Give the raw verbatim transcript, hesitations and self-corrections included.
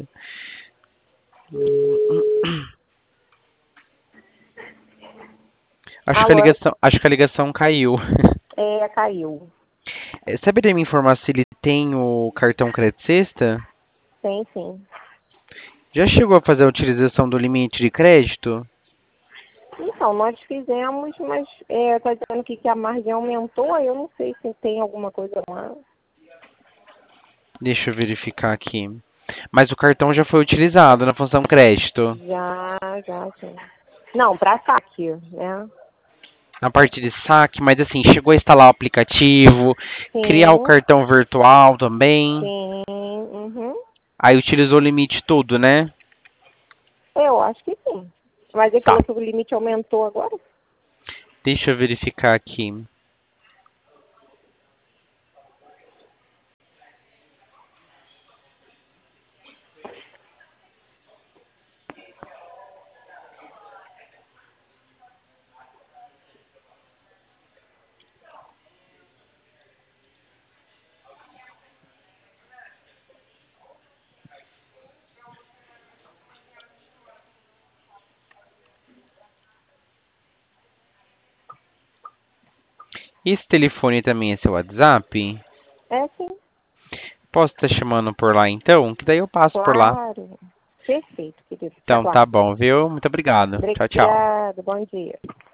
Acho que a Alô? ligação, acho que a ligação caiu. É, caiu. É, saberia me informar se ele tem o cartão crédito sexta? Tem sim. Já chegou a fazer a utilização do limite de crédito? Então, nós fizemos, mas é, tá dizendo aqui que a margem aumentou, eu não sei se tem alguma coisa lá. Deixa eu verificar aqui. Mas o cartão já foi utilizado na função crédito. Já, já, sim. Não, para saque, né? Na parte de saque, mas assim, chegou a instalar o aplicativo, criar o Sim, cartão virtual também. sim, uhum. Aí utilizou o limite tudo, né? Eu acho que sim. Mas ele Tá. falou que o limite aumentou agora? Deixa eu verificar aqui. Esse telefone também é seu WhatsApp? É sim, Posso estar chamando por lá então? Que daí eu passo por lá. claro. Perfeito, querido. Te Então tá aguardo. bom, viu? Muito obrigado. Tchau, tchau. Obrigada, bom dia.